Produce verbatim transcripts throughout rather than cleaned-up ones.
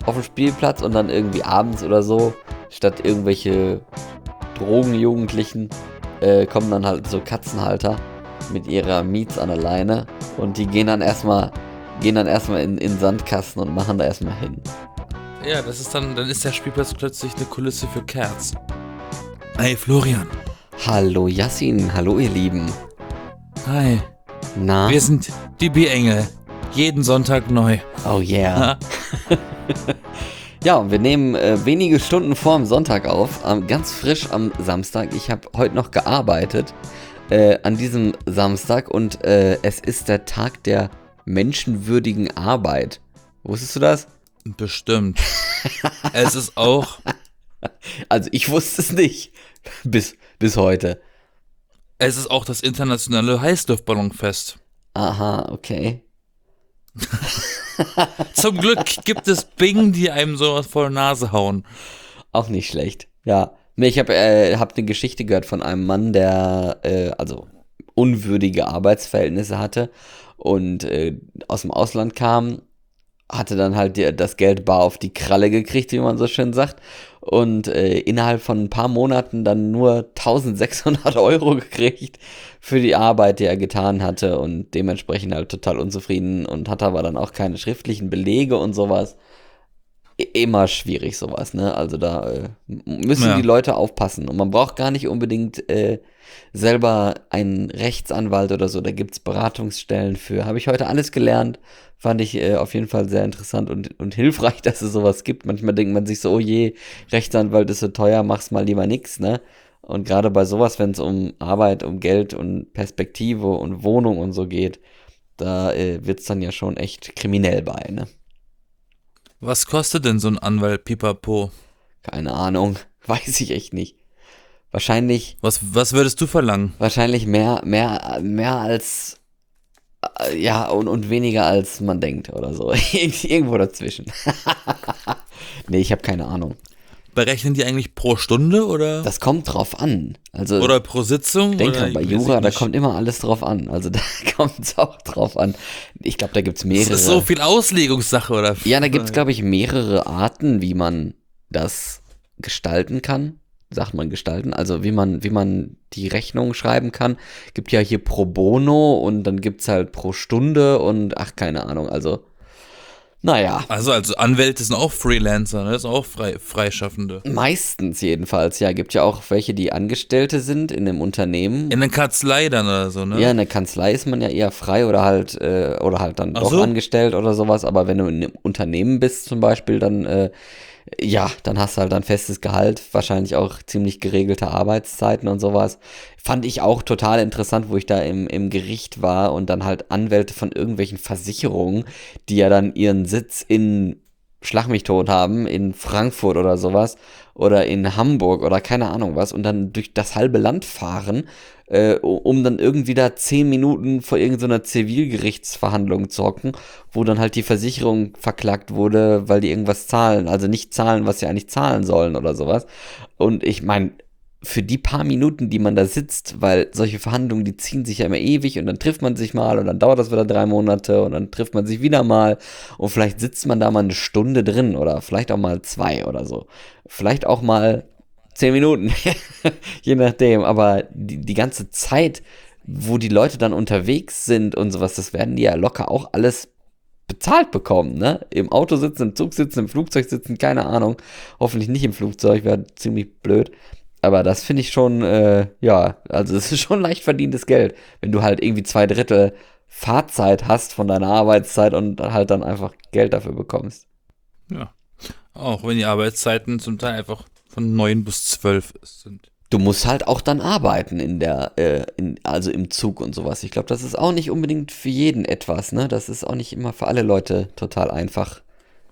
auf dem Spielplatz und dann irgendwie abends oder so, statt irgendwelche Drogenjugendlichen, äh, kommen dann halt so Katzenhalter mit ihrer Miets an der Leine und die gehen dann erstmal gehen dann erstmal in, in Sandkasten und machen da erstmal hin. Ja, das ist dann, dann ist der Spielplatz plötzlich eine Kulisse für Cats. Hey Florian. Hallo Yassin, hallo ihr Lieben. Hi. Na? Wir sind die B-Engel. Jeden Sonntag neu. Oh yeah. Ja, und wir nehmen äh, wenige Stunden vorm Sonntag auf, ähm, ganz frisch am Samstag. Ich habe heute noch gearbeitet äh, an diesem Samstag und äh, es ist der Tag der menschenwürdigen Arbeit. Wusstest du das? Bestimmt. Es ist auch... Also ich wusste es nicht. Bis, bis heute. Es ist auch das internationale Heißluftballonfest. Aha, okay. Zum Glück gibt es Bing, die einem sowas vor der Nase hauen. Auch nicht schlecht, ja. Nee, ich habe äh, hab eine Geschichte gehört von einem Mann, der äh, also unwürdige Arbeitsverhältnisse hatte und äh, aus dem Ausland kam, hatte dann halt die, das Geld bar auf die Kralle gekriegt, wie man so schön sagt, und äh, innerhalb von ein paar Monaten dann nur eintausendsechshundert Euro gekriegt für die Arbeit, die er getan hatte und dementsprechend halt total unzufrieden und hatte aber dann auch keine schriftlichen Belege und sowas. Immer schwierig sowas, ne? Also da äh, müssen Ja. die Leute aufpassen und man braucht gar nicht unbedingt äh, selber einen Rechtsanwalt oder so, da gibt's Beratungsstellen für. Habe ich heute alles gelernt, fand ich äh, auf jeden Fall sehr interessant und, und hilfreich, dass es sowas gibt. Manchmal denkt man sich so, oh je, Rechtsanwalt ist so teuer, mach's mal lieber nix, ne? Und gerade bei sowas, wenn es um Arbeit, um Geld und Perspektive und Wohnung und so geht, da äh, wird's dann ja schon echt kriminell bei, ne? Was kostet denn so ein Anwalt Pipapo? Keine Ahnung, weiß ich echt nicht. Wahrscheinlich, Was, was würdest du verlangen? wahrscheinlich mehr, mehr, mehr als, äh, ja, und, und weniger als man denkt oder so. Irgendwo dazwischen. Nee, ich habe keine Ahnung. Berechnen die eigentlich pro Stunde oder, Das kommt drauf an. Also, oder pro Sitzung? denk oder dran, bei weiß Jura, ich da nicht. kommt immer alles drauf an. Also, da kommt es auch drauf an. Ich glaube, da gibt's Das mehrere. ist so viel Auslegungssache, oder? Ja, da gibt's, glaube ich, mehrere Arten, wie man das gestalten kann. Sagt man gestalten, also wie man, wie man die Rechnung schreiben kann. Gibt ja hier pro bono und dann gibt's halt pro Stunde und ach, keine Ahnung, also naja, Also, also Anwälte sind auch Freelancer, ne? Das sind auch frei, Freischaffende. meistens jedenfalls, ja, gibt ja auch welche, die Angestellte sind in einem Unternehmen. In der Kanzlei dann oder so, ne? Ja, in der Kanzlei ist man ja eher frei oder halt, äh, oder halt dann Ach doch so. angestellt oder sowas, aber wenn du in einem Unternehmen bist zum Beispiel, dann, äh, ja, dann hast du halt ein festes Gehalt, wahrscheinlich auch ziemlich geregelte Arbeitszeiten und sowas. Fand ich auch total interessant, wo ich da im, im Gericht war und dann halt Anwälte von irgendwelchen Versicherungen, die ja dann ihren Sitz in Schlag mich tot haben, in Frankfurt oder sowas oder in Hamburg oder keine Ahnung was und dann durch das halbe Land fahren, äh, um dann irgendwie da zehn Minuten vor irgendeiner Zivilgerichtsverhandlung zu hocken, wo dann halt die Versicherung verklagt wurde, weil die irgendwas zahlen, also nicht zahlen, was sie eigentlich zahlen sollen oder sowas. Und ich meine, für die paar Minuten, die man da sitzt, weil solche Verhandlungen, die ziehen sich ja immer ewig und dann trifft man sich mal und dann dauert das wieder drei Monate und dann trifft man sich wieder mal und vielleicht sitzt man da mal eine Stunde drin oder vielleicht auch mal zwei oder so. Vielleicht auch mal zehn Minuten, je nachdem, aber die, die ganze Zeit, wo die Leute dann unterwegs sind und sowas, das werden die ja locker auch alles bezahlt bekommen, ne? Im Auto sitzen, im Zug sitzen, im Flugzeug sitzen, keine Ahnung. Hoffentlich nicht im Flugzeug, wäre ziemlich blöd. Aber das finde ich schon, äh, ja, also das ist schon leicht verdientes Geld, wenn du halt irgendwie zwei Drittel Fahrzeit hast von deiner Arbeitszeit und halt dann einfach Geld dafür bekommst. Ja. Auch wenn die Arbeitszeiten zum Teil einfach von neun bis zwölf sind. Du musst halt auch dann arbeiten in der, äh, in, also im Zug und sowas. Ich glaube, das ist auch nicht unbedingt für jeden etwas, ne? Das ist auch nicht immer für alle Leute total einfach.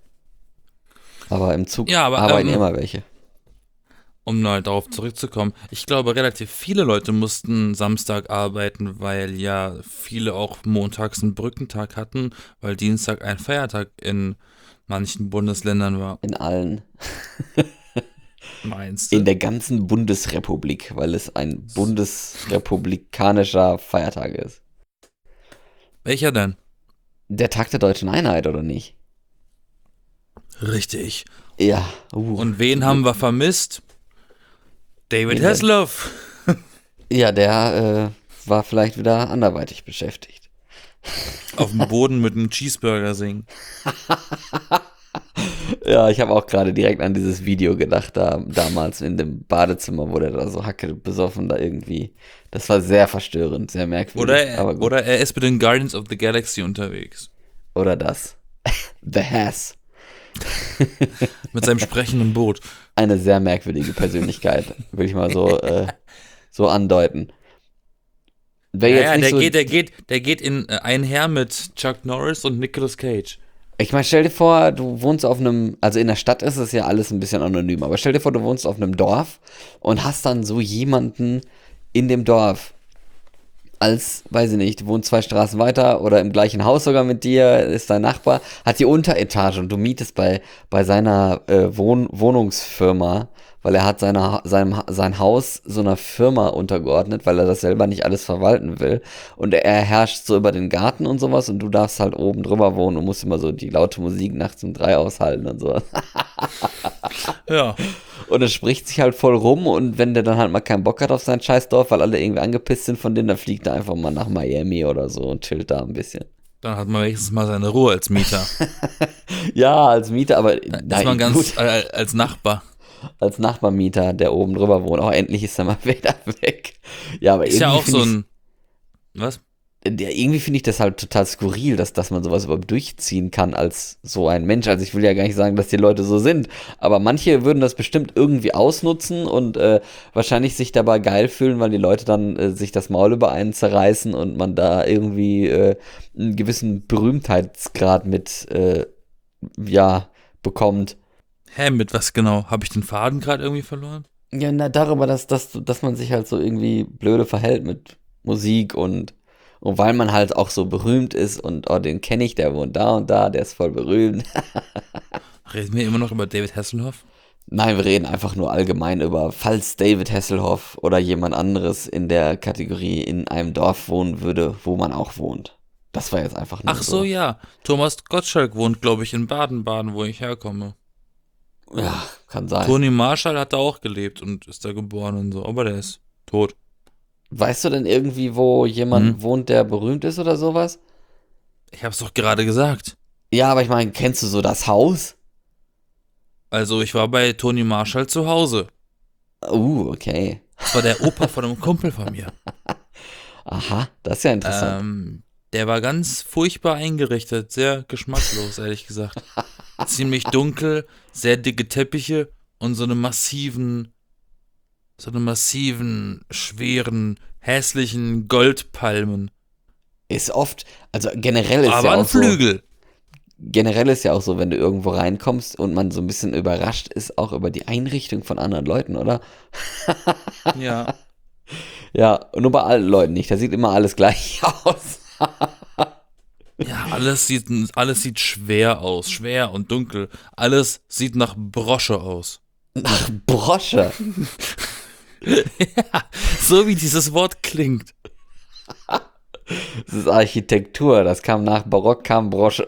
Aber im Zug Ja, aber, arbeiten ähm, immer welche. Um mal darauf zurückzukommen, ich glaube, relativ viele Leute mussten Samstag arbeiten, weil ja viele auch montags einen Brückentag hatten, weil Dienstag ein Feiertag in manchen Bundesländern war. In allen. Meinst du? In der ganzen Bundesrepublik, weil es ein bundesrepublikanischer Feiertag ist. Welcher denn? Der Tag der Deutschen Einheit, oder nicht? Richtig. Ja. Uh. Und wen haben wir vermisst? David Hasselhoff. Ja, der äh, war vielleicht wieder anderweitig beschäftigt. Auf dem Boden mit einem Cheeseburger singen. Ja, ich habe auch gerade direkt an dieses Video gedacht, da damals in dem Badezimmer, wo der da so hacke besoffen da irgendwie. Das war sehr verstörend, sehr merkwürdig. Oder er, aber gut. oder er ist mit den Guardians of the Galaxy unterwegs. Oder das. The Hass. Mit seinem sprechenden Boot. Eine sehr merkwürdige Persönlichkeit, würde ich mal so, äh, so andeuten. Wer Ja, jetzt ja nicht der, so, geht, der, geht, der geht in äh, einher mit Chuck Norris und Nicolas Cage. Ich meine, stell dir vor, du wohnst auf einem, also in der Stadt ist es ja alles ein bisschen anonym, aber stell dir vor, du wohnst auf einem Dorf und hast dann so jemanden in dem Dorf, als, weiß ich nicht, du wohnst zwei Straßen weiter oder im gleichen Haus sogar mit dir, ist dein Nachbar, hat die Unteretage und du mietest bei, bei seiner äh, Wohn Wohnungsfirma, weil er hat seine, seinem, sein Haus so einer Firma untergeordnet, weil er das selber nicht alles verwalten will. Und er herrscht so über den Garten und sowas und du darfst halt oben drüber wohnen und musst immer so die laute Musik nachts um drei aushalten und sowas. Ja. Und es spricht sich halt voll rum und wenn der dann halt mal keinen Bock hat auf sein Scheißdorf, weil alle irgendwie angepisst sind von denen, dann fliegt er einfach mal nach Miami oder so und chillt da ein bisschen. Dann hat man wenigstens mal seine Ruhe als Mieter. Ja, als Mieter, aber Ist nein, man ganz gut, äh, als Nachbar. als Nachbarmieter, der oben drüber wohnt. Oh, endlich ist er mal wieder weg. Ja, aber Ist ja irgendwie auch find so ich's- ein. Was? der, irgendwie finde ich das halt total skurril, dass, dass man sowas überhaupt durchziehen kann als so ein Mensch. Also ich will ja gar nicht sagen, dass die Leute so sind, aber manche würden das bestimmt irgendwie ausnutzen und äh, wahrscheinlich sich dabei geil fühlen, weil die Leute dann äh, sich das Maul über einen zerreißen und man da irgendwie äh, einen gewissen Berühmtheitsgrad mit, äh, ja, bekommt. Hä, mit was genau? Habe ich den Faden gerade irgendwie verloren? Ja, na, darüber, dass, dass, dass man sich halt so irgendwie blöde verhält mit Musik und, und weil man halt auch so berühmt ist und oh, den kenne ich, der wohnt da und da, der ist voll berühmt. Reden wir immer noch über David Hasselhoff? Nein, wir reden einfach nur allgemein über, falls David Hasselhoff oder jemand anderes in der Kategorie in einem Dorf wohnen würde, wo man auch wohnt. Das war jetzt einfach nur Ach so, ja. Thomas Gottschalk wohnt, glaube ich, in Baden-Baden, wo ich herkomme. Ja, kann sein. Toni Marshall hat da auch gelebt und ist da geboren und so, aber der ist tot. Weißt du denn irgendwie, wo jemand Hm. wohnt, der berühmt ist oder sowas? Ich hab's doch gerade gesagt. Ja, aber ich meine, kennst du so das Haus? Also, ich war bei Toni Marshall zu Hause. Uh, okay. Das war der Opa von einem Kumpel von mir. Aha, das ist ja interessant. Ähm, der war ganz furchtbar eingerichtet, sehr geschmacklos, ehrlich gesagt. Ziemlich dunkel, sehr dicke Teppiche und so eine massiven, so eine massiven, schweren, hässlichen Goldpalmen. Ist oft, also generell ist Aber ja ein auch so, Flügel. generell ist ja auch so, wenn du irgendwo reinkommst und man so ein bisschen überrascht ist, auch über die Einrichtung von anderen Leuten, oder? Ja. Ja, und nur bei allen Leuten nicht, da sieht immer alles gleich aus. Ja, alles sieht, alles sieht schwer aus, schwer und dunkel. Alles sieht nach Brosche aus. Nach Brosche. Ja, so wie dieses Wort klingt. Das ist Architektur, das kam nach Barock, kam Brosche.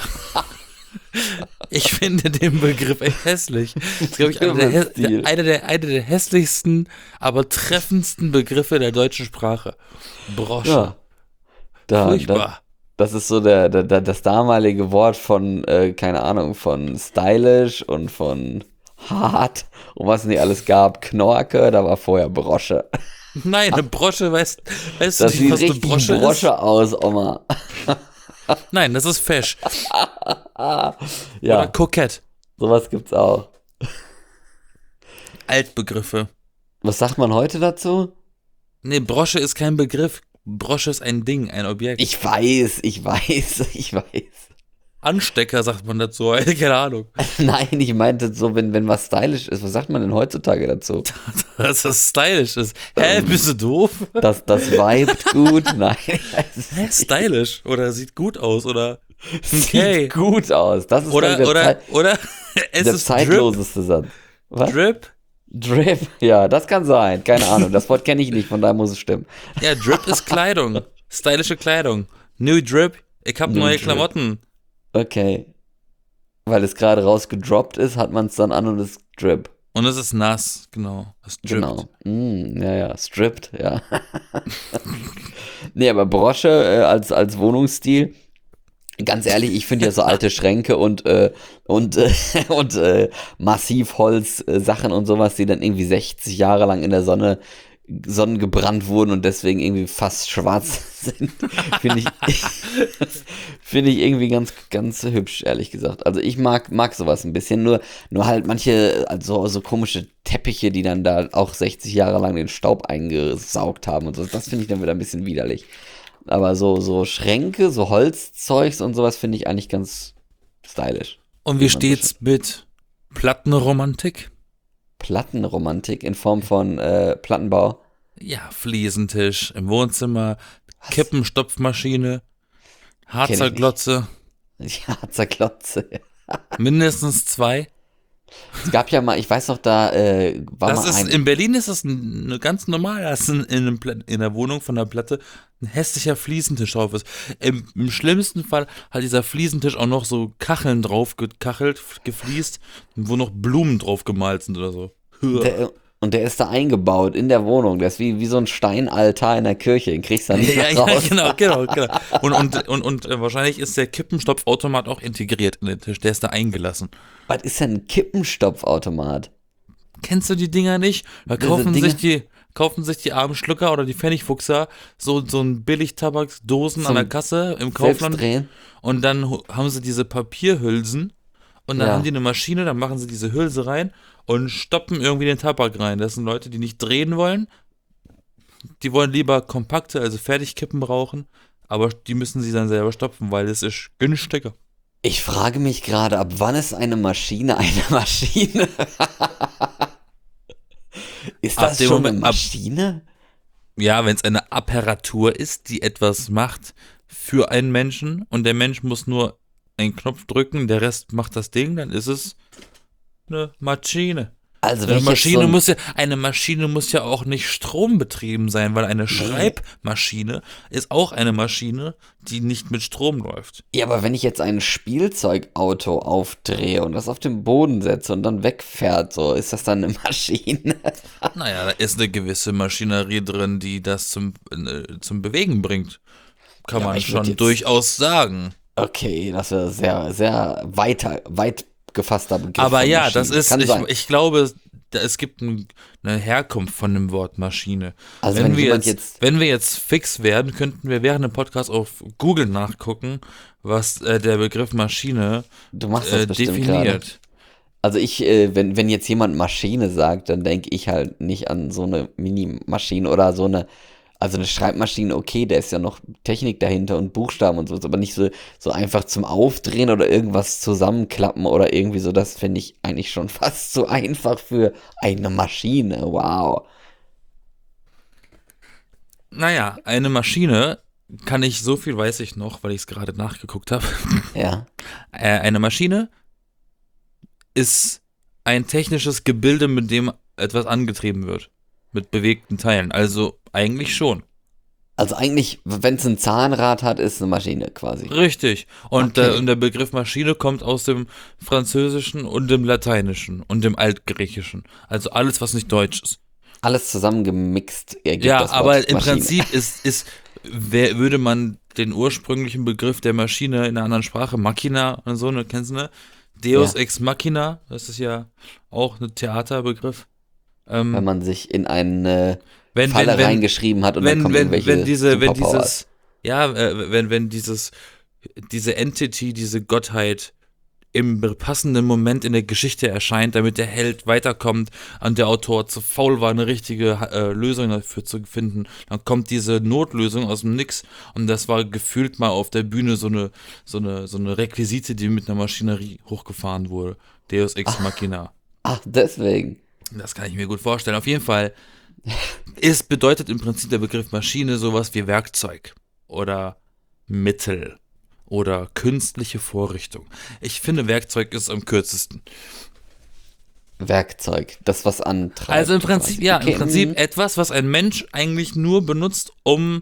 Ich finde den Begriff echt hässlich. Das ist, glaube ich, einer der, hä- Stil. der, einer, der, einer der hässlichsten, aber treffendsten Begriffe der deutschen Sprache. Brosche. Ja. Da, da, Furchtbar. das ist so der, der, der, das damalige Wort von, äh, keine Ahnung, von stylish und von hart und was nicht alles gab. Knorke, da war vorher Brosche. Nein, eine Brosche, weißt, weißt du Das nicht, sieht was eine richtig Brosche, Brosche, ist? aus, Oma. Nein, das ist fesch. Oder Ja, kokett. sowas gibt's auch. Altbegriffe. Was sagt man heute dazu? Nee, Brosche ist kein Begriff. Brosche ist ein Ding, ein Objekt. Ich weiß, ich weiß, ich weiß. Anstecker sagt man dazu, keine Ahnung. Nein, ich meinte so, wenn, wenn was stylisch ist, was sagt man denn heutzutage dazu? Dass das stylisch ist. Hä, bist du doof? Das, das vibet gut? Nein, es Hä, stylisch? Oder sieht gut aus? Oder sieht okay. gut aus. Das ist glaub ich, Oder, der, oder, Zeit, oder es der ist Drip. zeitloseste Satz. Was? Drip? Drip? Ja, das kann sein. Keine Ahnung. Das Wort kenne ich nicht, von daher muss es stimmen. Ja, Drip ist Kleidung. Stylische Kleidung. New Drip. Ich hab New neue Drip. Klamotten. Okay. weil es gerade rausgedroppt ist, hat man es dann an und es drip. Und es ist nass, genau. Es drippt. Genau. Mm, ja, ja, stripped, ja. Nee, aber Brosche äh, als, als Wohnungsstil, ganz ehrlich, ich finde ja so alte Schränke und, äh, und, äh, und äh, Massivholz-Sachen und sowas, die dann irgendwie sechzig Jahre lang in der Sonne sonnengebrannt wurden und deswegen irgendwie fast schwarz sind, finde ich, finde ich irgendwie ganz, ganz hübsch, ehrlich gesagt. Also ich mag, mag sowas ein bisschen, nur, nur halt manche, also so komische Teppiche, die dann da auch sechzig Jahre lang den Staub eingesaugt haben und so, das finde ich dann wieder ein bisschen widerlich. Aber so, so Schränke, so Holzzeugs und sowas finde ich eigentlich ganz stylisch. Und wie steht's mit Plattenromantik? Plattenromantik in Form von äh, Plattenbau. Ja, Fliesentisch im Wohnzimmer, Was? Kippenstopfmaschine, Harzer Glotze. Ja, Harzer Glotze. Mindestens zwei. Es gab ja mal, ich weiß noch, da äh, war das mal ist, ein... In Berlin ist das eine ganz normal, dass in, in, einem, in der Wohnung von der Platte ein hässlicher Fliesentisch drauf ist. Im, Im schlimmsten Fall hat dieser Fliesentisch auch noch so Kacheln drauf gekachelt, gefliest, wo noch Blumen drauf gemalt sind oder so. Der, und der ist da eingebaut in der Wohnung. Der ist wie, wie so ein Steinaltar in der Kirche. Den kriegst du dann nicht ja, raus. Ja, genau, genau, genau. Und, und, und, und äh, wahrscheinlich ist der Kippenstopfautomat auch integriert in den Tisch. Der ist da eingelassen. Was ist denn ein Kippenstopfautomat? Kennst du die Dinger nicht? Da kaufen Dinger? sich die kaufen sich die armen Schlucker oder die Pfennigfuchser so, so ein Billigtabaksdosen an der Kasse im Kaufland. Drehen. Und dann haben sie diese Papierhülsen und dann Ja. haben die eine Maschine, dann machen sie diese Hülse rein und stoppen irgendwie den Tabak rein. Das sind Leute, die nicht drehen wollen. Die wollen lieber kompakte, also Fertigkippen brauchen, aber die müssen sie dann selber stopfen, weil es ist günstiger. Ich frage mich gerade, ab wann ist eine Maschine eine Maschine? Ist das schon Moment, eine Maschine? Ab, ja, wenn es eine Apparatur ist, die etwas macht für einen Menschen und der Mensch muss nur einen Knopf drücken, der Rest macht das Ding, dann ist es eine Maschine. Also Eine Maschine, so muss ja, eine Maschine muss ja auch nicht strombetrieben sein, weil eine Schreibmaschine ist auch eine Maschine, die nicht mit Strom läuft. Ja, aber wenn ich jetzt ein Spielzeugauto aufdrehe und das auf den Boden setze und dann wegfährt, so, ist das dann eine Maschine? Naja, da ist eine gewisse Maschinerie drin, die das zum, äh, zum Bewegen bringt. Kann Ja, man ich würd schon jetzt- durchaus sagen. Okay, das wäre sehr, sehr weiter, weit gefasster Begriff. Aber von ja, Maschine. das ist, Kann ich, sein. ich glaube, da, es gibt ein, eine Herkunft von dem Wort Maschine. Also wenn, wenn wir jemand jetzt, jetzt- wenn wir jetzt fix werden, könnten wir während dem Podcast auf Google nachgucken, was äh, der Begriff Maschine Du machst das äh, bestimmt definiert. gerade. Also ich, äh, wenn, wenn jetzt jemand Maschine sagt, dann denke ich halt nicht an so eine Mini-Maschine oder so eine, also eine Schreibmaschine, okay, da ist ja noch Technik dahinter und Buchstaben und so, aber nicht so, so einfach zum Aufdrehen oder irgendwas zusammenklappen oder irgendwie so, das finde ich eigentlich schon fast zu einfach für eine Maschine, wow. Naja, eine Maschine kann ich, so viel weiß ich noch, weil ich es gerade nachgeguckt habe. Ja, Äh, eine Maschine ist ein technisches Gebilde, mit dem etwas angetrieben wird. Mit bewegten Teilen. Also eigentlich schon. also eigentlich, wenn es ein Zahnrad hat, ist es eine Maschine quasi. Richtig. Und, Okay. der, und der Begriff Maschine kommt aus dem Französischen und dem Lateinischen und dem Altgriechischen. Also alles, was nicht Deutsch ist. Alles zusammengemixt ergibt Ja, das Wort aber im Maschine. Prinzip ist, ist wer, würde man den ursprünglichen Begriff der Maschine in einer anderen Sprache, Machina und so, ne, kennst du, ne? Deus Ja. ex machina, das ist ja auch ein Theaterbegriff. Ähm, Wenn man sich in eine wenn, Falle wenn, wenn, reingeschrieben hat und wenn, dann kommen wenn, irgendwelche wenn diese, wenn Superpowers. dieses, ja, äh, wenn, wenn dieses, diese Entity, diese Gottheit im passenden Moment in der Geschichte erscheint, damit der Held weiterkommt und der Autor zu faul war, eine richtige äh, Lösung dafür zu finden, dann kommt diese Notlösung aus dem Nix und das war gefühlt mal auf der Bühne so eine, so eine, so eine Requisite, die mit einer Maschinerie hochgefahren wurde. Deus ex machina. Ach, deswegen. Das kann ich mir gut vorstellen. Auf jeden Fall, es bedeutet im Prinzip der Begriff Maschine sowas wie Werkzeug oder Mittel oder künstliche Vorrichtung. Ich finde, Werkzeug ist am kürzesten. Werkzeug, das was antreibt. Also im Prinzip, ja, Okay, im Prinzip mhm. etwas, was ein Mensch eigentlich nur benutzt, um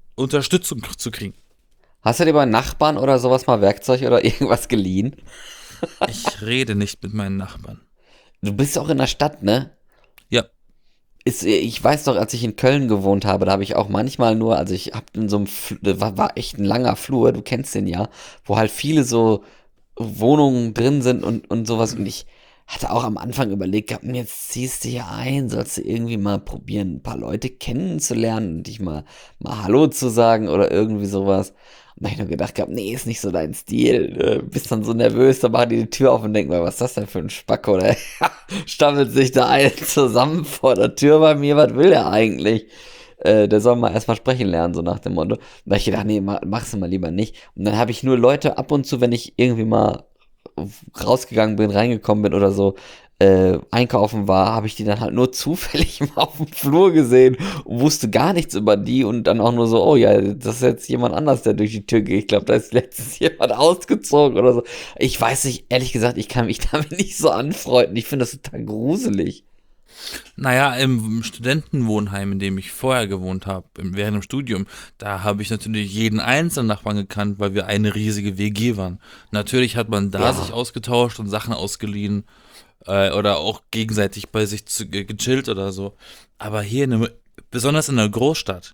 Unterstützung zu kriegen. Hast du dir bei Nachbarn oder sowas mal Werkzeug oder irgendwas geliehen? Ich rede nicht mit meinen Nachbarn. Du bist auch in der Stadt, ne? Ja, Ist, ich weiß doch, als ich in Köln gewohnt habe, da habe ich auch manchmal nur, also ich habe in so einem, Fl- das war, war echt ein langer Flur, du kennst den ja, wo halt viele so Wohnungen drin sind und, und sowas. Und ich hatte auch am Anfang überlegt gehabt, "Hm, jetzt ziehst du hier ein, sollst du irgendwie mal probieren, ein paar Leute kennenzulernen und dich mal, mal Hallo zu sagen oder irgendwie sowas. Und da hab ich nur gedacht gehabt, nee, ist nicht so dein Stil. Äh, bist dann so nervös, dann machen die die Tür auf und denken mal, was ist das denn für ein Spacko? Oder stammelt sich da ein zusammen vor der Tür bei mir, was will der eigentlich? Äh, der soll mal erstmal sprechen lernen, so nach dem Motto. Und da hab ich gedacht, nee, mach, mach's mal lieber nicht. Und dann habe ich nur Leute ab und zu, wenn ich irgendwie mal rausgegangen bin, reingekommen bin oder so, äh, einkaufen war, habe ich die dann halt nur zufällig mal auf dem Flur gesehen und wusste gar nichts über die und dann auch nur so, oh ja, das ist jetzt jemand anders, der durch die Tür geht. Ich glaube, da ist letztens jemand ausgezogen oder so. Ich weiß nicht, ehrlich gesagt, ich kann mich damit nicht so anfreunden. Ich finde das total gruselig. naja, im Studentenwohnheim, in dem ich vorher gewohnt habe, während dem Studium, da habe ich natürlich jeden einzelnen Nachbarn gekannt, weil wir eine riesige W G waren. Natürlich hat man da sich Ja, ausgetauscht und Sachen ausgeliehen äh, oder auch gegenseitig bei sich zu, ge- gechillt oder so. Aber hier, in einem, besonders in einer Großstadt,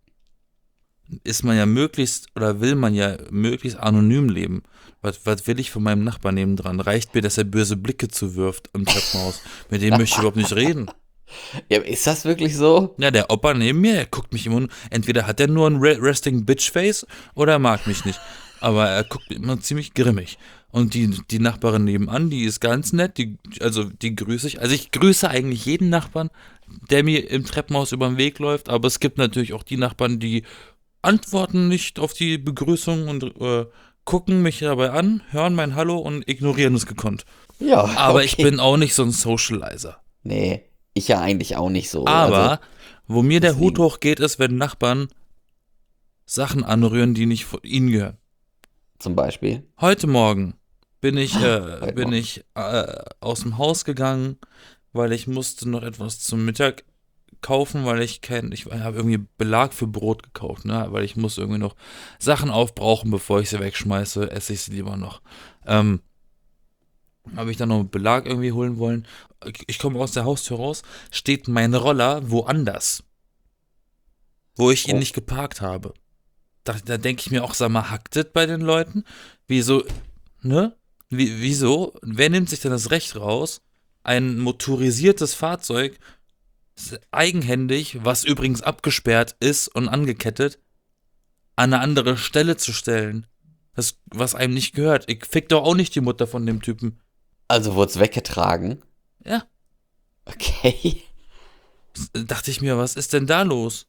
ist man ja möglichst oder will man ja möglichst anonym leben. Was, was will ich von meinem Nachbarn nebendran? Reicht mir, dass er böse Blicke zuwirft im Treppenhaus? Mit dem möchte ich überhaupt nicht reden. ja, ist das wirklich so? Ja, der Opa neben mir, er guckt mich immer, nur- entweder hat er nur ein Re Resting Bitch Face oder er mag mich nicht. Aber er guckt immer ziemlich grimmig. Und die, die Nachbarin nebenan, die ist ganz nett, die, also die grüße ich. Also ich grüße eigentlich jeden Nachbarn, der mir im Treppenhaus über den Weg läuft, aber es gibt natürlich auch die Nachbarn, die antworten nicht auf die Begrüßung und äh, gucken mich dabei an, hören mein Hallo und ignorieren es gekonnt. Ja, Aber ich okay. bin auch nicht so ein Socializer. Nee, ich ja eigentlich auch nicht so. Also, Aber wo mir der Hut deswegen, hochgeht, ist, wenn Nachbarn Sachen anrühren, die nicht von ihnen gehören. zum Beispiel. Heute Morgen bin ich, äh, Heute bin Morgen. ich äh, aus dem Haus gegangen, weil ich musste noch etwas zum Mittag kaufen, weil ich kein, ich habe irgendwie Belag für Brot gekauft, ne? Weil ich muss irgendwie noch Sachen aufbrauchen, bevor ich sie wegschmeiße, esse ich sie lieber noch. Ähm, habe ich dann noch Belag irgendwie holen wollen. Ich komme aus der Haustür raus, steht mein Roller woanders, wo ich ihn Oh, nicht geparkt habe. Da, da denke ich mir auch, sag mal, hackt das bei den Leuten? Wieso, ne? Wie, wieso? Wer nimmt sich denn das Recht raus, ein motorisiertes Fahrzeug eigenhändig, was übrigens abgesperrt ist und angekettet, an eine andere Stelle zu stellen? Das, was einem nicht gehört. Ich fick doch auch nicht die Mutter von dem Typen. also wurde es weggetragen. Ja, Okay. dachte ich mir, was ist denn da los?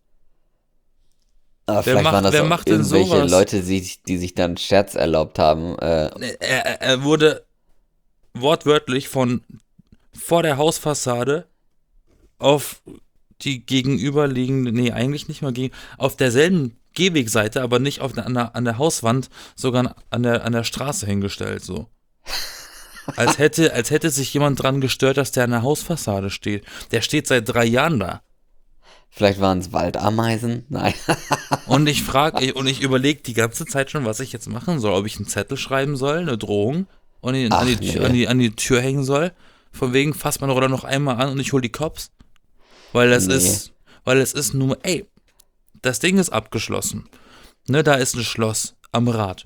Aber Wer vielleicht waren macht, das wer auch macht denn irgendwelche sowas? Leute, die, die sich dann Scherz erlaubt haben. Äh, Er, er, er wurde wortwörtlich von vor der Hausfassade auf die gegenüberliegende, nee, eigentlich nicht mal gegen, auf derselben Gehwegseite, aber nicht auf der, an, der, an der Hauswand, sogar an der, an der Straße hingestellt, so. Als hätte, als hätte sich jemand dran gestört, dass der an der Hausfassade steht. Der steht seit drei Jahren da. vielleicht waren es Waldameisen. Nein. Und ich frage, und ich überlege die ganze Zeit schon, was ich jetzt machen soll. Ob ich einen Zettel schreiben soll, eine Drohung, und ihn an die, Ach Tür- an nee. die, an die Tür hängen soll. Von wegen, fass meine Roller noch einmal an und ich hol die Cops. Weil es Nee. ist, weil es ist nur, ey, das Ding ist abgeschlossen. Ne, da ist ein Schloss am Rad.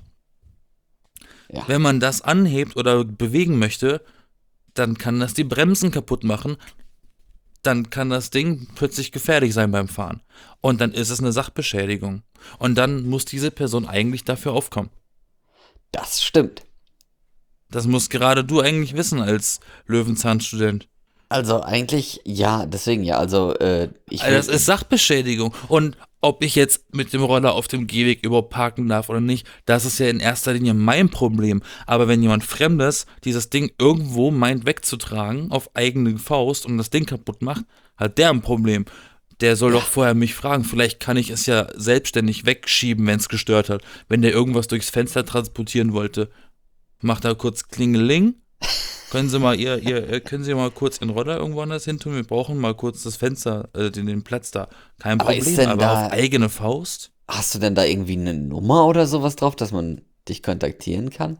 Ja. Wenn man das anhebt oder bewegen möchte, dann kann das die Bremsen kaputt machen. Dann kann das Ding plötzlich gefährlich sein beim Fahren. Und dann ist es eine Sachbeschädigung. Und dann muss diese Person eigentlich dafür aufkommen. Das stimmt. Das musst gerade du eigentlich wissen als Löwenzahnstudent. Also eigentlich, ja, deswegen ja. Also, äh, ich Also das will. ist Sachbeschädigung. Und ob ich jetzt mit dem Roller auf dem Gehweg überhaupt parken darf oder nicht, das ist ja in erster Linie mein Problem. Aber wenn jemand Fremdes dieses Ding irgendwo meint wegzutragen, auf eigene Faust und das Ding kaputt macht, hat der ein Problem. Der soll Ja, doch vorher mich fragen. Vielleicht kann ich es ja selbstständig wegschieben, wenn es gestört hat. Wenn der irgendwas durchs Fenster transportieren wollte, macht er kurz Klingeling. Können Sie mal ihr, ihr, äh, können Sie mal kurz Ihren Roller irgendwo anders hin tun? Wir brauchen mal kurz das Fenster, äh, den, den Platz da. Kein aber ist Problem, denn aber auf da, eigene Faust? hast du denn da irgendwie eine Nummer oder sowas drauf, dass man dich kontaktieren kann?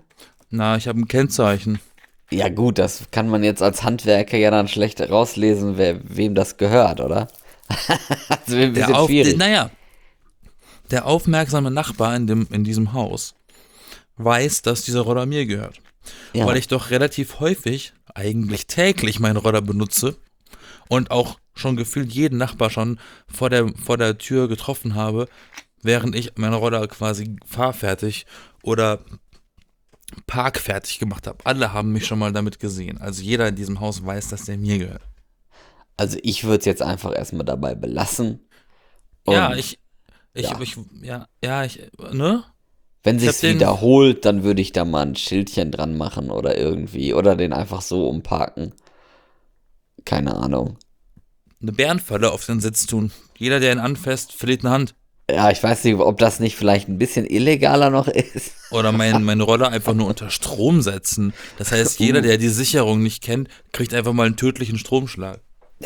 Na, ich habe ein Kennzeichen. Ja gut, das kann man jetzt als Handwerker ja dann schlecht rauslesen, wer, wem das gehört, oder? Also ein Der bisschen auf, schwierig. naja, der aufmerksame Nachbar in, dem, in diesem Haus weiß, dass dieser Roller mir gehört. Ja. Weil ich doch relativ häufig, eigentlich täglich, meinen Roller benutze und auch schon gefühlt jeden Nachbar schon vor der, vor der Tür getroffen habe, während ich meinen Roller quasi fahrfertig oder parkfertig gemacht habe. Alle haben mich schon mal damit gesehen. Also jeder in diesem Haus weiß, dass der mir gehört. Also ich würde es jetzt einfach erstmal dabei belassen. Ja, Und ich, ich, ja, ich, ja, ja, ich, ne? wenn Ich hab sich's den, wiederholt, dann würde ich da mal ein Schildchen dran machen oder irgendwie. Oder den einfach so umparken. Keine Ahnung. eine Bärenfalle auf den Sitz tun. Jeder, der ihn anfasst, verliert eine Hand. Ja, ich weiß nicht, ob das nicht vielleicht ein bisschen illegaler noch ist. Oder mein, meine Roller einfach nur unter Strom setzen. Das heißt, jeder, Uh. der die Sicherung nicht kennt, kriegt einfach mal einen tödlichen Stromschlag.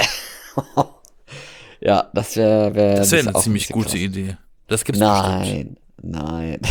Ja, das wäre wär Das wäre eine auch ein ziemlich bisschen gute krass. Idee. Das gibt's bestimmt. Nein, nein.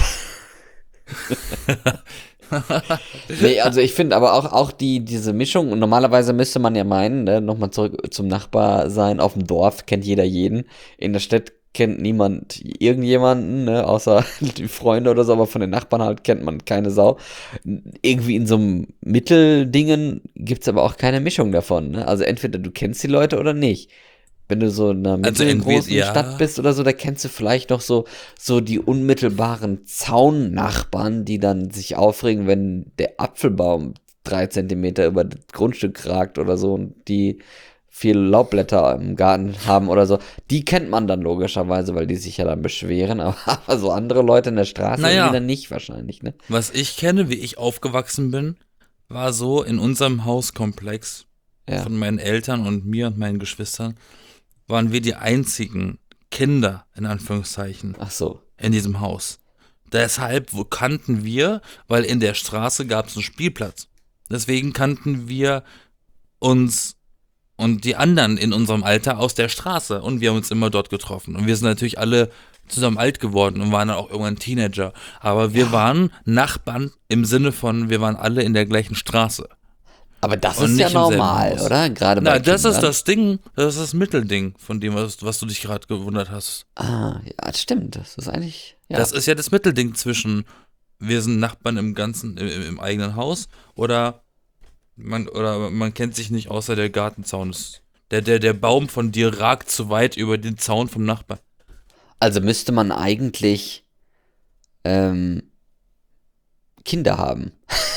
Nee, also ich finde aber auch, auch die, diese Mischung, und normalerweise müsste man ja meinen, ne, nochmal zurück zum Nachbar sein, auf dem Dorf kennt jeder jeden, in der Stadt kennt niemand irgendjemanden, ne, außer die Freunde oder so, aber von den Nachbarn halt kennt man keine Sau. Irgendwie in so einem Mitteldingen gibt's aber auch keine Mischung davon, ne? Also entweder du kennst die Leute oder nicht. Wenn du so in einer Also entweder, mittelgroßen Stadt ja, bist oder so, da kennst du vielleicht noch so, so die unmittelbaren Zaunnachbarn, die dann sich aufregen, wenn der Apfelbaum drei Zentimeter über das Grundstück ragt oder so und die viele Laubblätter im Garten haben oder so. Die kennt man dann logischerweise, weil die sich ja dann beschweren, aber, aber so andere Leute in der Straße irgendwie naja, dann nicht wahrscheinlich, ne? was ich kenne, wie ich aufgewachsen bin, war so in unserem Hauskomplex Ja. von meinen Eltern und mir und meinen Geschwistern, waren wir die einzigen Kinder, in Anführungszeichen, Ach so. in diesem Haus. Deshalb wo kannten wir, weil in der Straße gab es einen Spielplatz. Deswegen kannten wir uns und die anderen in unserem Alter aus der Straße und wir haben uns immer dort getroffen. Und wir sind natürlich alle zusammen alt geworden und waren dann auch irgendwann Teenager. Aber wir Ja. waren Nachbarn im Sinne von, wir waren alle in der gleichen Straße. Aber das Und ist ja nicht im selben normal, Haus. oder? Gerade bei Na, das ist Kindern. das Ding, das ist das Mittelding, von dem, was, was du dich gerade gewundert hast. Ah, ja, das stimmt. Das ist eigentlich, ja. Das ist ja das Mittelding zwischen, wir sind Nachbarn im ganzen, im, im eigenen Haus oder man, oder man kennt sich nicht, außer der Gartenzaun ist. Der, der, der Baum von dir ragt zu weit über den Zaun vom Nachbarn. Also müsste man eigentlich ähm, Kinder haben.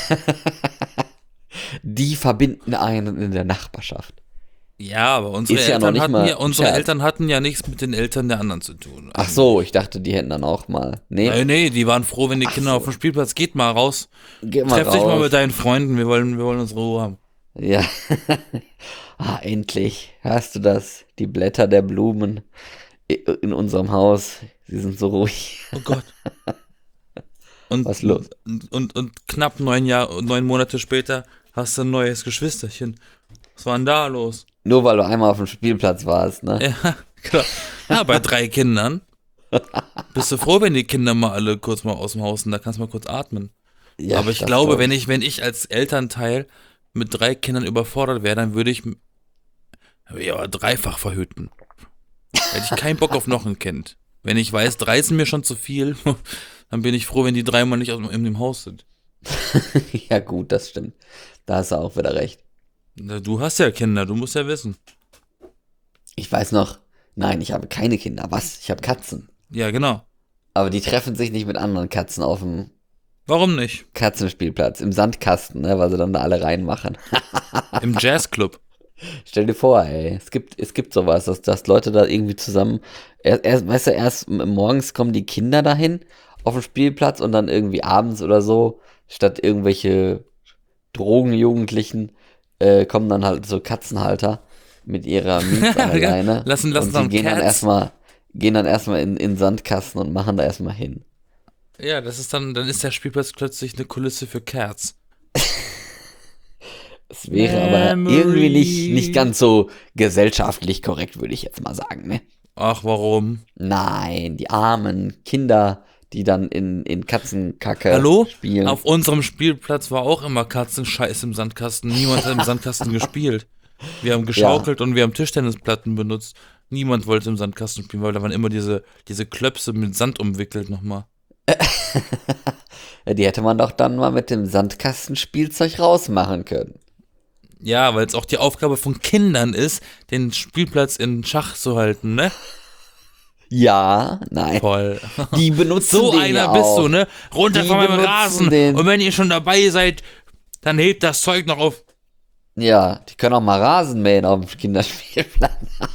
Die verbinden einen in der Nachbarschaft. Ja, aber unsere Ist ja noch Eltern nicht hatten mal ja, ein unsere Scherz. Eltern hatten ja nichts mit den Eltern der anderen zu tun. Ach so, ich dachte, die hätten dann auch mal. Nee, Nee, nee, die waren froh, wenn die Ach Kinder so. auf dem Spielplatz, geht mal raus, geh mal treff dich mal raus. mit deinen Freunden, wir wollen, wir wollen unsere Ruhe haben. Ja. Ah, endlich. Hörst du das? Die Blätter der Blumen i- in unserem Haus, sie sind so ruhig. Oh Gott. Und, Was ist los? Und, und, und knapp neun Jahr, neun Monate später hast du ein neues Geschwisterchen. Was war denn da los? Nur weil du einmal auf dem Spielplatz warst, ne? Ja, klar. Ja, bei drei Kindern bist du froh, wenn die Kinder mal alle kurz mal aus dem Haus sind, da kannst du mal kurz atmen. Ja, Aber ich das glaube, glaub wenn ich, wenn ich als Elternteil mit drei Kindern überfordert wäre, dann würde ich ja dreifach verhüten. Hätte ich keinen Bock auf noch ein Kind. Wenn ich weiß, drei sind mir schon zu viel, dann bin ich froh, wenn die dreimal nicht aus, in dem Haus sind. Ja, gut, das stimmt. Da hast du auch wieder recht. Na, du hast ja Kinder, du musst ja wissen. Ich weiß noch, nein, ich habe keine Kinder. Was? Ich habe Katzen. Ja, genau. Aber die treffen sich nicht mit anderen Katzen auf dem Warum nicht? Katzenspielplatz, im Sandkasten, ne, weil sie dann da alle reinmachen. Im Jazzclub. Stell dir vor, ey, es gibt, es gibt sowas, dass, dass Leute da irgendwie zusammen, erst, erst, weißt du, erst m- morgens kommen die Kinder dahin auf den Spielplatz und dann irgendwie abends oder so, statt irgendwelche Drogenjugendlichen, äh, kommen dann halt so Katzenhalter mit ihrer Miets an der Ja, Leine. lassen- lassen und dann die gehen dann Cats. erstmal, gehen dann erstmal in, in den Sandkasten und machen da erstmal hin. Ja, das ist dann, dann ist der Spielplatz plötzlich eine Kulisse für Cats. Es wäre aber irgendwie nicht, nicht ganz so gesellschaftlich korrekt, würde ich jetzt mal sagen, ne? Ach, warum? Nein, die armen Kinder, die dann in, in Katzenkacke Hallo? spielen. Auf unserem Spielplatz war auch immer Katzenscheiß im Sandkasten. Niemand hat im Sandkasten gespielt. Wir haben geschaukelt ja. und wir haben Tischtennisplatten benutzt. Niemand wollte im Sandkasten spielen, weil da waren immer diese, diese Klöpse mit Sand umwickelt nochmal. Ja, die hätte man doch dann mal mit dem Sandkastenspielzeug rausmachen können. Ja, weil es auch die Aufgabe von Kindern ist, den Spielplatz in Schach zu halten, ne? Ja, nein. Voll. Die benutzen so den einer ja bist auch. du, ne? Runter Die von meinem benutzen Rasen. den. Und wenn ihr schon dabei seid, dann hebt das Zeug noch auf. Ja, die können auch mal Rasen mähen auf dem Kinderspielplatz.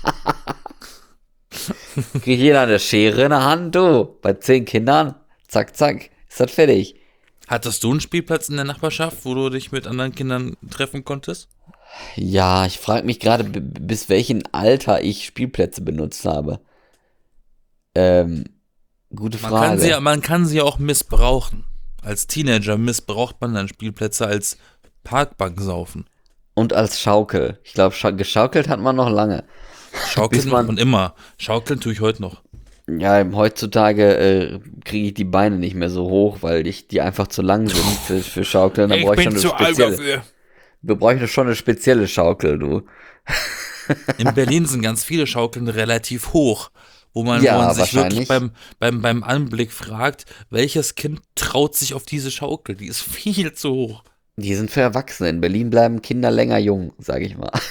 Kriegt jeder eine Schere in der Hand, du. Bei zehn Kindern, zack, zack, ist das fertig. Hattest du einen Spielplatz in der Nachbarschaft, wo du dich mit anderen Kindern treffen konntest? Ja, ich frage mich gerade, b- bis welchem Alter ich Spielplätze benutzt habe. Ähm, gute Man Frage. kann, sie, man kann sie auch missbrauchen. Als Teenager missbraucht man dann Spielplätze als Parkbank saufen. Und als Schaukel. Ich glaube, scha geschaukelt hat man noch lange. Schaukeln Bis man- und immer. Schaukeln tue ich heute noch. Ja, heutzutage äh, kriege ich die Beine nicht mehr so hoch, weil ich die einfach zu lang sind für, für Schaukeln. Da Ich brauche ich bin schon zu eine alt spezielle. dafür. Wir bräuchten schon eine spezielle Schaukel, du. In Berlin sind ganz viele Schaukeln relativ hoch, wo man, Ja, wo man sich wirklich wahrscheinlich. beim, beim, beim Anblick fragt, welches Kind traut sich auf diese Schaukel? Die ist viel zu hoch. Die sind für Erwachsene. In Berlin bleiben Kinder länger jung, sage ich mal.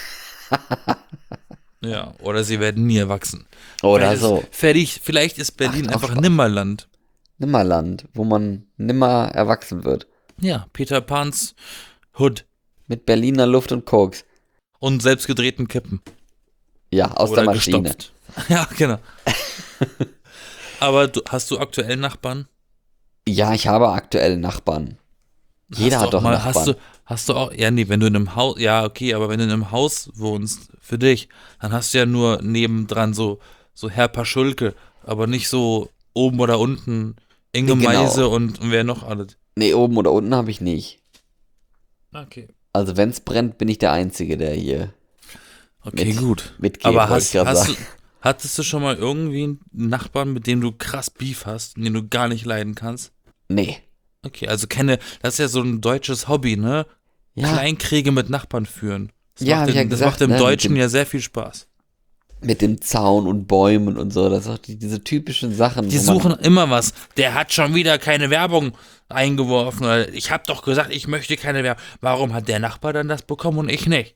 Ja, oder sie werden nie erwachsen. Oder Vielleicht so. Ist, fertig, vielleicht ist Berlin Macht auch einfach Spaß. Nimmerland. Nimmerland, wo man nimmer erwachsen wird. Ja, Peter Pans Hood Mit Berliner Luft und Koks. und selbstgedrehten Kippen. Ja, aus oder der Maschine. gestopft. Ja, genau. Aber du, hast du aktuell Nachbarn? Ja, ich habe aktuell Nachbarn. Jeder Hast du hat auch doch mal, Nachbarn. Hast du, hast du auch, ja, nee, wenn du in einem Haus, ja, okay, aber wenn du in einem Haus wohnst, für dich, dann hast du ja nur nebendran so, so Herr Paschulke, aber nicht so oben oder unten Inge Genau. Meise und, und wer noch alles. Nee, oben oder unten habe ich nicht. Okay. Also wenn es brennt, bin ich der Einzige, der hier Okay, Mit- gut. mitgeht, Aber wollte hast, ich grad hast du, sagen. hattest du schon mal irgendwie einen Nachbarn, mit dem du krass Beef hast, den du gar nicht leiden kannst? Nee. Okay, also kenne, das ist ja so ein deutsches Hobby, ne? Ja, Kleinkriege mit Nachbarn führen. Das Ja, macht hab ich dem, ja das gesagt, macht dem ne, mit Deutschen dem- ja sehr viel Spaß. mit dem Zaun und Bäumen und so. Das sind auch die, diese typischen Sachen. Die wo man- suchen immer was. Der hat schon wieder keine Werbung eingeworfen. Oder ich habe doch gesagt, ich möchte keine Werbung. Warum hat der Nachbar dann das bekommen und ich nicht?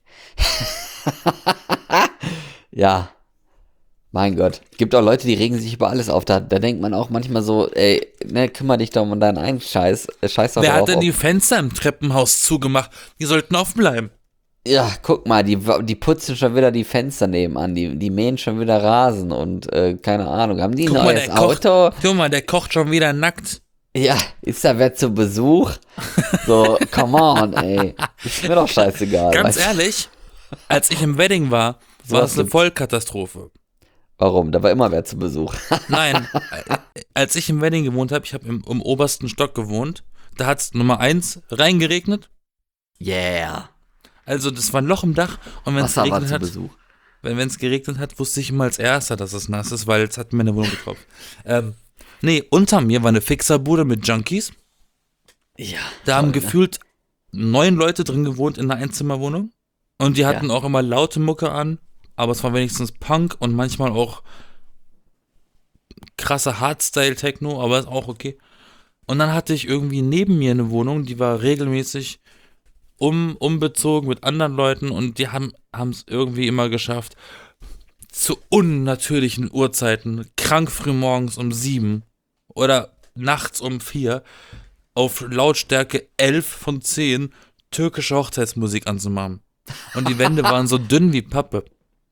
Ja. Mein Gott. Gibt auch Leute, die regen sich über alles auf. Da, da denkt man auch manchmal so, ey, ne, kümmere dich doch um deinen einen Scheiß. äh, Scheiß doch Wer drauf hat denn auf. die Fenster im Treppenhaus zugemacht? Die sollten offen bleiben. Ja, guck mal, die, die putzen schon wieder die Fenster nebenan. Die, die mähen schon wieder Rasen und äh, keine Ahnung. Haben die ein Guck mal, neues der kocht, Auto? guck mal, der kocht schon wieder nackt. Ja, ist da wer zu Besuch? So, come on, ey. Ist mir doch scheißegal. Ganz weißt du? ehrlich, als ich im Wedding war, So war was es eine gibt's. Vollkatastrophe. Warum? Da war immer wer zu Besuch. Nein, äh, als ich im Wedding gewohnt habe, ich habe im, im obersten Stock gewohnt, da hat es Nummer eins reingeregnet. Yeah. Also das war ein Loch im Dach und wenn es Wasser war geregnet zu hat, Besuch. wenn es geregnet hat, wusste ich immer als erster, dass es nass ist, weil es hat mir in der Wohnung getropft. Ähm, nee, unter mir war eine Fixerbude mit Junkies. Ja. Da haben toll, ne? gefühlt neun Leute drin gewohnt in einer Einzimmerwohnung. Und die hatten auch immer laute Mucke an, aber es war wenigstens Punk und manchmal auch krasse Hardstyle-Techno, aber ist auch okay. Und dann hatte ich irgendwie neben mir eine Wohnung, die war regelmäßig um, umbezogen mit anderen Leuten und die haben es irgendwie immer geschafft, zu unnatürlichen Uhrzeiten, krank früh morgens um sieben oder nachts um vier, auf Lautstärke elf von zehn türkische Hochzeitsmusik anzumachen. Und die Wände waren so dünn wie Pappe.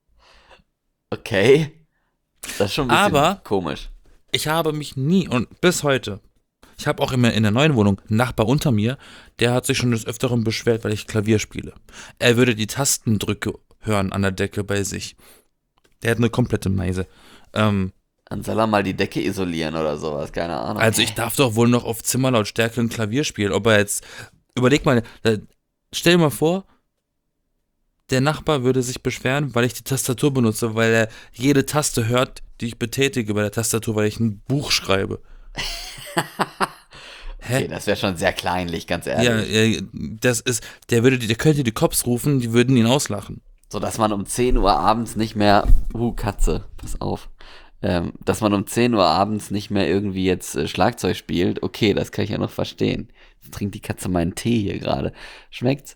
Okay. Das ist schon ein bisschen Aber- komisch. Ich habe mich nie und bis heute, ich habe auch immer in der neuen Wohnung einen Nachbar unter mir, der hat sich schon des Öfteren beschwert, weil ich Klavier spiele. Er würde die Tastendrücke hören an der Decke bei sich. Der hat eine komplette Meise. Ähm, Dann soll er mal die Decke isolieren oder sowas, keine Ahnung. also ich darf doch wohl noch auf Zimmerlautstärke ein Klavier spielen. Ob er jetzt, überleg mal, da, stell dir mal vor, der Nachbar würde sich beschweren, weil ich die Tastatur benutze, weil er jede Taste hört, die ich betätige bei der Tastatur, weil ich ein Buch schreibe. Okay, das wäre schon sehr kleinlich, ganz ehrlich. Ja, äh, das ist, der würde, der könnte die Cops rufen, die würden ihn auslachen. So, dass man um zehn Uhr abends nicht mehr, uh, Katze, pass auf, ähm, dass man um zehn Uhr abends nicht mehr irgendwie jetzt äh, Schlagzeug spielt, okay, das kann ich ja noch verstehen. Jetzt trinkt die Katze meinen Tee hier gerade. Schmeckt's?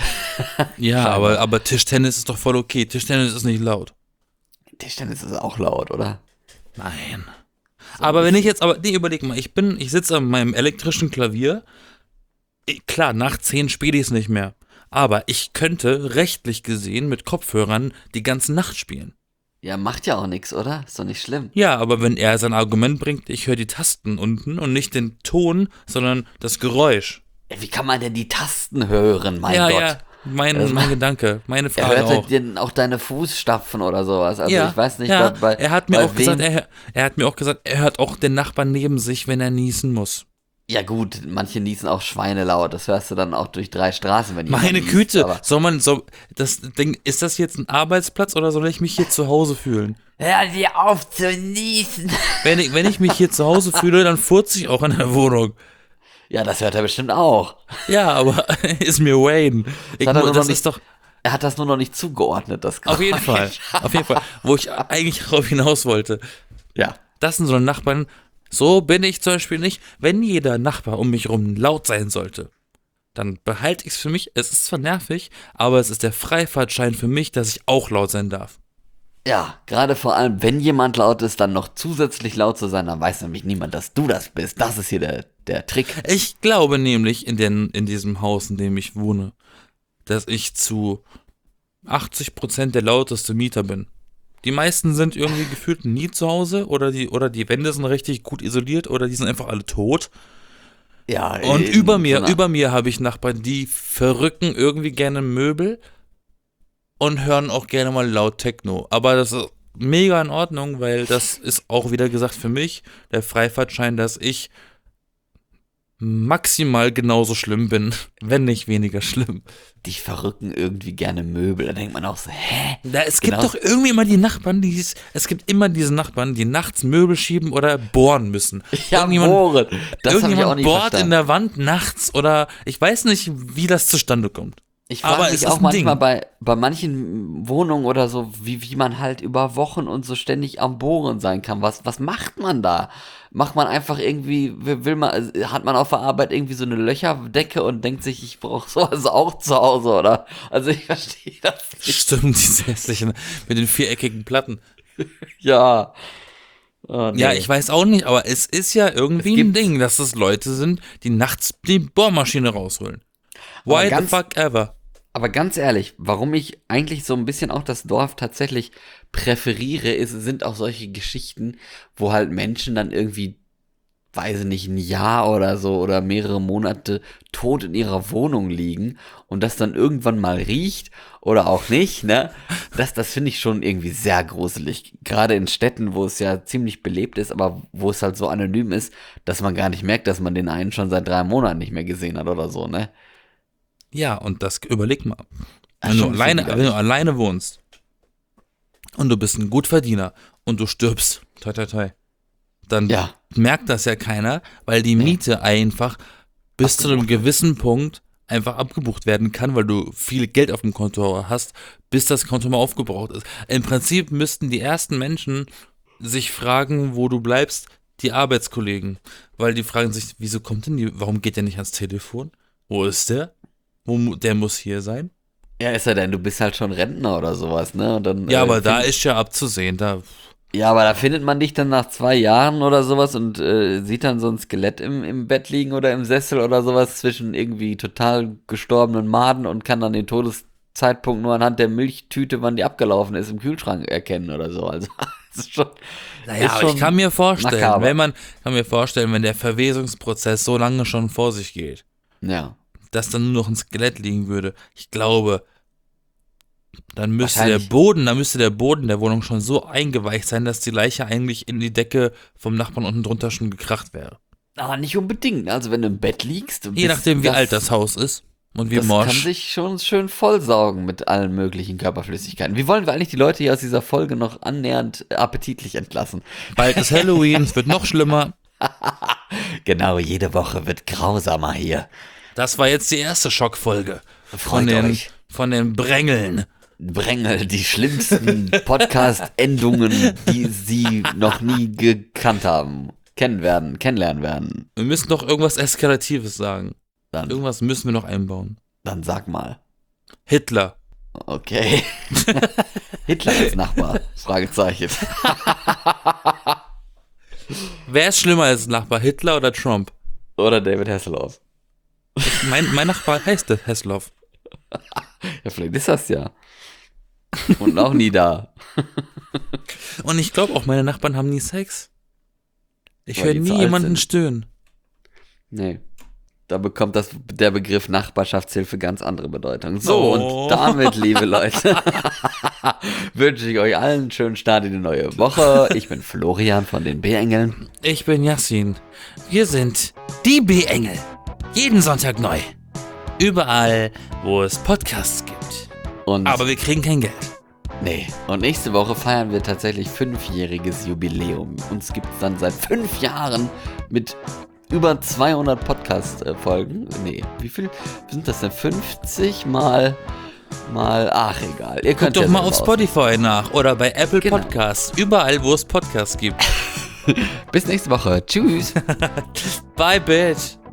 Ja, aber, aber Tischtennis ist doch voll okay. Tischtennis ist nicht laut. Tischtennis ist auch laut, oder? Nein. So aber wenn ich jetzt, aber nee, überleg mal, ich bin, ich sitze an meinem elektrischen Klavier. Ich, klar, nach zehn spiele ich es nicht mehr. Aber ich könnte rechtlich gesehen mit Kopfhörern die ganze Nacht spielen. Ja, macht ja auch nichts, oder? Ist doch nicht schlimm. Ja, aber wenn er sein Argument bringt, ich höre die Tasten unten und nicht den Ton, sondern das Geräusch. Wie kann man denn die Tasten hören, mein ja, Gott? Ja, mein, also, mein Gedanke, meine Frage er hört auch. Denn auch deine Fußstapfen oder sowas. Also ja, ich weiß nicht, ja, bei, bei, er hat mir bei auch wem? gesagt, er, er hat mir auch gesagt, er hört auch den Nachbarn neben sich, wenn er niesen muss. Ja gut, manche niesen auch schweinelaut. Das hörst du dann auch durch drei Straßen, wenn Meine niest, Güte, aber soll man so das Ding, ist das jetzt ein Arbeitsplatz oder soll ich mich hier zu Hause fühlen? Hör dir auf zu niesen. Wenn ich, wenn ich mich hier zu Hause fühle, dann furze ich auch in der Wohnung. Ja, das hört er bestimmt auch. Ja, aber ist mir Wayne. Ich, Das, hat er, nur das noch ist nicht, doch er hat das nur noch nicht zugeordnet, das auf jeden Fall, auf jeden Fall, wo ich eigentlich darauf hinaus wollte. Ja. Das sind so Nachbarn, so bin ich zum Beispiel nicht. Wenn jeder Nachbar um mich herum laut sein sollte, dann behalte ich es für mich. Es ist zwar nervig, aber es ist der Freifahrtschein für mich, dass ich auch laut sein darf. Ja, gerade vor allem, wenn jemand laut ist, dann noch zusätzlich laut zu sein, dann weiß nämlich niemand, dass du das bist. Das ist hier der, der Trick. Ich glaube nämlich in, den, in diesem Haus, in dem ich wohne, dass ich zu achtzig Prozent der lauteste Mieter bin. Die meisten sind irgendwie gefühlt nie zu Hause oder die, oder die Wände sind richtig gut isoliert oder die sind einfach alle tot. Ja, Und in über mir, so einer- über mir habe ich Nachbarn, die verrücken irgendwie gerne Möbel und hören auch gerne mal laut Techno. Aber das ist mega in Ordnung, weil das ist auch wieder gesagt für mich der Freifahrtschein, dass ich maximal genauso schlimm bin, wenn nicht weniger schlimm. Die verrücken irgendwie gerne Möbel. Da denkt man auch so, hä? Da, es gibt Genau. doch irgendwie immer die Nachbarn, die es, es gibt immer diese Nachbarn, die nachts Möbel schieben oder bohren müssen. Ja, irgendjemand bohren. Das habe ich auch irgendjemand nicht bohrt verstanden. in der Wand nachts oder ich weiß nicht, wie das zustande kommt. Ich Aber frage es mich ist auch ein manchmal Ding. bei, bei manchen Wohnungen oder so, wie, wie man halt über Wochen und so ständig am Bohren sein kann. Was, was macht man da? Macht man einfach irgendwie, will will man, hat man auf der Arbeit irgendwie so eine Löcherdecke und denkt sich, ich brauche sowas auch zu Hause, oder? Also ich verstehe das nicht. Stimmt, diese hässlichen mit den viereckigen Platten. Ja. Oh, nee. Ja, ich weiß auch nicht, aber es ist ja irgendwie Es ein gibt- Ding, dass es Leute sind, die nachts die Bohrmaschine rausholen. Aber Why the ganz- fuck ever? Aber ganz ehrlich, warum ich eigentlich so ein bisschen auch das Dorf tatsächlich präferiere, ist, sind auch solche Geschichten, wo halt Menschen dann irgendwie, weiß ich nicht, ein Jahr oder so oder mehrere Monate tot in ihrer Wohnung liegen und das dann irgendwann mal riecht oder auch nicht, ne? Das, das finde ich schon irgendwie sehr gruselig. Gerade in Städten, wo es ja ziemlich belebt ist, aber wo es halt so anonym ist, dass man gar nicht merkt, dass man den einen schon seit drei Monaten nicht mehr gesehen hat oder so, ne? Ja, und das überleg mal. Ach, Wenn du, schon viel alleine, widerlich. wenn du alleine wohnst und du bist ein Gutverdiener und du stirbst, toi toi toi, dann Ja. merkt das ja keiner, weil die Miete einfach bis zu einem gewissen Punkt einfach abgebucht werden kann, weil du viel Geld auf dem Konto hast, bis das Konto mal aufgebraucht ist. Im Prinzip müssten die ersten Menschen sich fragen, wo du bleibst, die Arbeitskollegen, weil die fragen sich, wieso kommt denn die, warum geht der nicht ans Telefon? Wo ist der? Wo, mu- der muss hier sein. Ja, ist ja denn, du bist halt schon Rentner oder sowas, ne? Und dann, Ja, äh, aber da find- ist ja abzusehen, da Ja, aber da findet man dich dann nach zwei Jahren oder sowas und äh, sieht dann so ein Skelett im, im Bett liegen oder im Sessel oder sowas zwischen irgendwie total gestorbenen Maden und kann dann den Todeszeitpunkt nur anhand der Milchtüte, wann die abgelaufen ist, im Kühlschrank erkennen oder so. Also, das ist schon. Naja, ist aber schon ich kann mir vorstellen, makaber. wenn man, kann mir vorstellen, wenn der Verwesungsprozess so lange schon vor sich geht, Ja. dass dann nur noch ein Skelett liegen würde. Ich glaube, dann müsste der Wahrscheinlich. Boden, dann müsste der Boden der Wohnung schon so eingeweicht sein, dass die Leiche eigentlich in die Decke vom Nachbarn unten drunter schon gekracht wäre. Aber nicht unbedingt. Also, wenn du im Bett liegst. Je nachdem, wie alt das Haus ist und wie Das kann morsch. sich schon schön vollsaugen mit allen möglichen Körperflüssigkeiten. Wie wollen wir eigentlich die Leute hier aus dieser Folge noch annähernd appetitlich entlassen? Bald ist Halloween, es wird noch schlimmer. Genau, jede Woche wird grausamer hier. Das war jetzt die erste Schockfolge. Von Freut den, euch. von den Brängeln. Brängel, die schlimmsten Podcast-Endungen, die sie noch nie gekannt haben. Kennen werden, kennenlernen werden. Wir müssen doch irgendwas Eskalatives sagen. Dann, Irgendwas müssen wir noch einbauen. dann sag mal. Hitler. Okay. Hitler als Nachbar? Fragezeichen. Wer ist schlimmer als Nachbar, Hitler oder Trump? Oder David Hasselhoff. Mein, mein Nachbar heißt Hasselhoff. Ja, vielleicht ist das ja. Und auch nie da. Und ich glaube auch, meine Nachbarn haben nie Sex. Ich Weil höre die zu nie alt jemanden sind. stöhnen. Nee. Da bekommt das, der Begriff Nachbarschaftshilfe ganz andere Bedeutung. So, Oh. und damit, liebe Leute, wünsche ich euch allen einen schönen Start in die neue Woche. Ich bin Florian von den B-Engeln. Ich bin Yassin. Wir sind die B-Engel. Jeden Sonntag neu. Überall, wo es Podcasts gibt. Und, Aber wir kriegen kein Geld. nee. Und nächste Woche feiern wir tatsächlich fünfjähriges Jubiläum. Uns gibt es dann seit fünf Jahren mit über zweihundert Podcast-Folgen. Nee, wie viel sind das denn? fünfzig mal, mal, ach egal. Ihr Guck könnt doch ja mal selber auf aus- Spotify nach oder bei Apple Genau. Podcasts. Überall, wo es Podcasts gibt. Bis nächste Woche. Tschüss. Bye, Bitch.